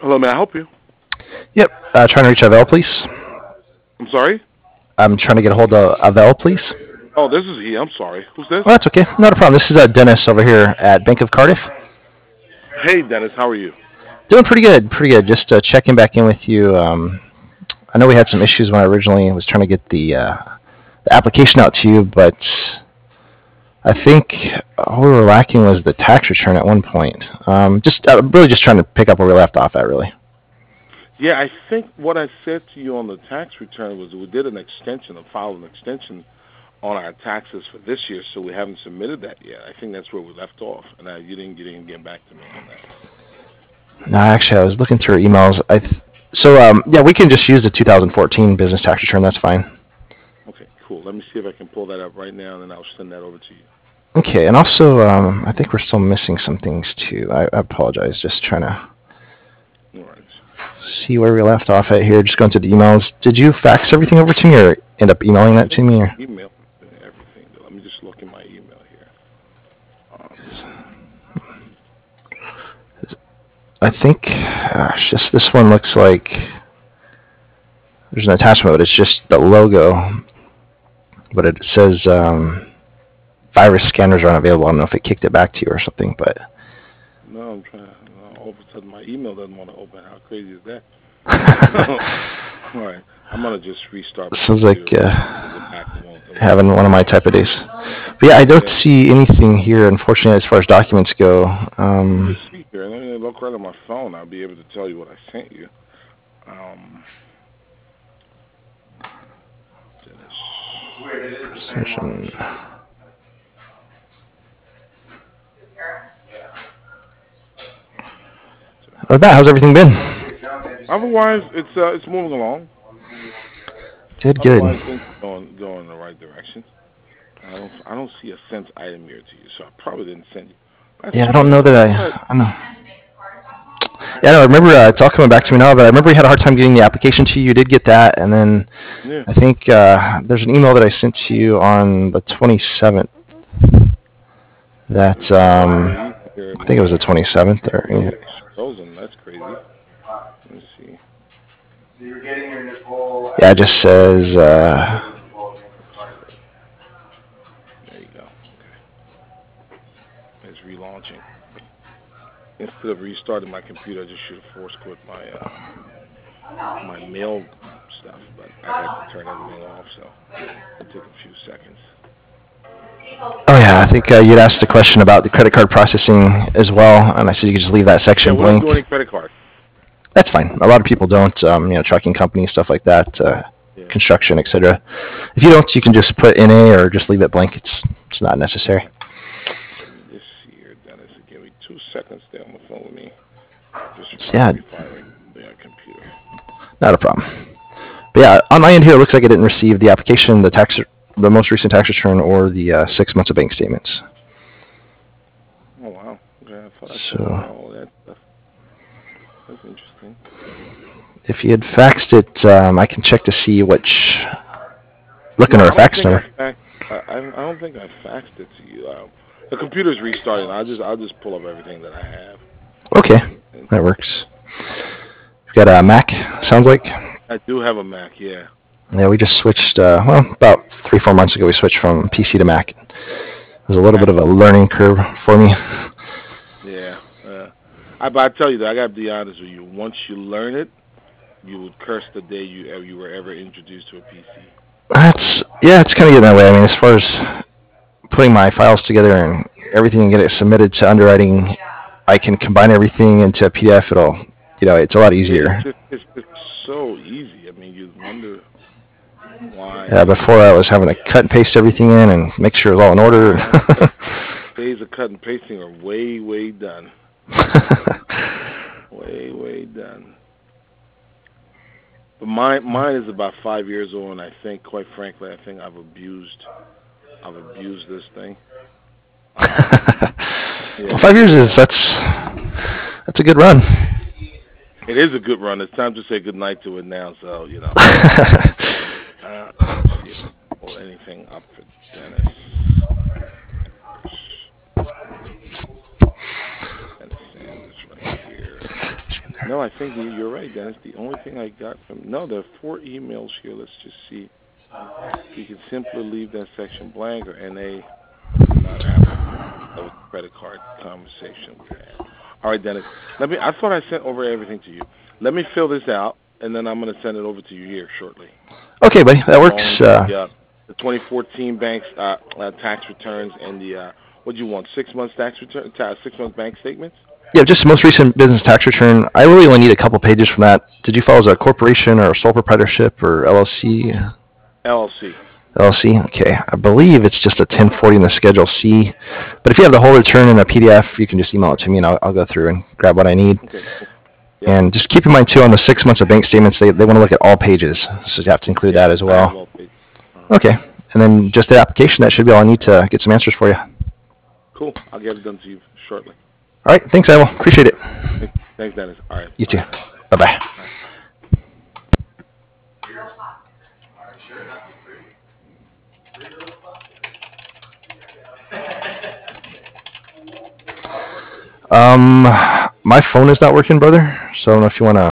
Hello, may I help you? Yep. Trying to reach Avel, please. I'm sorry? I'm trying to get a hold of Avel, please. Oh, this is he. I'm sorry. Who's this? Oh, that's okay. Not a problem. This is Dennis over here at Bank of Cardiff. Hey, Dennis, how are you? Doing pretty good. Pretty good. Just checking back in with you. I know we had some issues when I originally was trying to get the application out to you, but I think all we were lacking was the tax return at one point. Just really just trying to pick up where we left off at, really. Yeah, I think what I said to you on the tax return was we did an extension, filed an extension on our taxes for this year, so we haven't submitted that yet. I think that's where we left off, and you didn't get back to me on that. No, actually, I was looking through emails. Yeah, we can just use the 2014 business tax return. That's fine. Okay, cool. Let me see if I can pull that up right now, and then I'll send that over to you. Okay, and also, I think we're still missing some things too. I apologize. Just trying to All right. see where we left off at here. Just going through the emails. Did you fax everything over to me, or end up emailing I that to think me? I Or emailed everything. Let me just look in my email here. I think, gosh, this one looks like there's an attachment, but it's just the logo. But it says virus scanners are unavailable. I don't know if it kicked it back to you or something, but No, I'm trying. All of a sudden, my email doesn't want to open. How crazy is that? All right, I'm gonna just restart my sounds like computer real quick and get back to one. Let me having see. one of my type of days. But yeah, I don't Yeah, see anything here, unfortunately, as far as documents go. let me just see here. Let me look right on my phone. I'll be able to tell you what I sent you. Um, Dennis. Precision. With that, how's everything been? Otherwise, it's moving along. Good, good. Otherwise, things are going in the right direction. I don't see a sent item here to you, so I probably didn't send you. That's Yeah, I don't strange. know that I know. Yeah, no, I remember it's all coming back to me now, but I remember we had a hard time getting the application to you. You did get that, and then Yeah. I think there's an email that I sent to you on the 27th. That See here, I think it was the 27th. email Or is frozen. That's crazy. Let me see. yeah, it just says There you go. Okay, it's relaunching. Instead of restarting my computer, I just should have force quit my mail stuff, but I had to turn everything off, so it took a few seconds. oh yeah, I think you'd asked a question about the credit card processing as well, and I said you could just leave that Yeah, section we don't do any blank. credit cards. That's fine. A lot of people don't, trucking companies, stuff like that, Yeah. construction, etc. If you don't, you can just put NA or just leave it blank. It's not necessary. Let me just see here, Dennis. Give me 2 seconds. Stay on the phone with me. Just So, yeah, refiring the computer. not a problem. But yeah, on my end here, it looks like I didn't receive the application, the most recent tax return, or the 6 months of bank statements. Oh wow. Okay, I thought I sent So all that stuff. That's interesting. if you had faxed it, I can check to see which. Looking No, at our I don't fax think I number. faxed. I don't think I faxed it to you. The computer's restarting. I'll just pull up everything that I have. Okay, And that works. We've got a Mac. Sounds like. I do have a Mac. Yeah. Yeah, we just switched. Well, about 3-4 months ago, we switched from PC to Mac. It was a little bit Mac of a is learning curve for me. yeah. But I tell you that I gotta be honest with you. Once you learn it, you would curse the day you were ever introduced to a PC. It's kind of getting that way. I mean, as far as putting my files together and everything and get it submitted to underwriting, I can combine everything into a PDF. It's a lot Yeah, easier. it's so easy. I mean, you wonder why. Before I was having to cut and paste everything in and make sure it was all in order. Yeah, days of cut and pasting are way done. Way done. But mine is about 5 years old, and I think, quite frankly, I think I've abused this thing. Well, Yeah, 5 years yeah. that's a good run. It is a good run. It's time to say goodnight to it now. So let me see if I can pull anything up for Dennis. Dennis Sanders right here. No, I think you're right, Dennis. The only thing I got from no, there are 4 emails here. Let's just see. You can simply leave that section blank or NA not applicable. That was the credit card conversation we had. All right, Dennis. I thought I sent over everything to you. Let me fill this out, and then I'm going to send it over to you here shortly. Okay, buddy, that works. The 2014 banks tax returns and the what do you want? 6 months tax return, 6 month bank statements. Yeah, just the most recent business tax return. I really only need a couple pages from that. Did you file as a corporation or a sole proprietorship or LLC? LLC. LLC. Okay, I believe it's just a 1040 in the Schedule C. But if you have the whole return in a PDF, you can just email it to me, and I'll go through and grab what I need. Okay. Yep. And just keep in mind too, on the 6 months of bank statements, they want to look at all pages, so you have to include that as well. Okay, and then just the application. That should be all I need to get some answers for you. Cool. I'll get it done to you shortly. All right. Thanks, Emil. Appreciate it. Thanks, Dennis. All right. You too. Bye-bye. My phone is not working, brother. So I don't know if you want to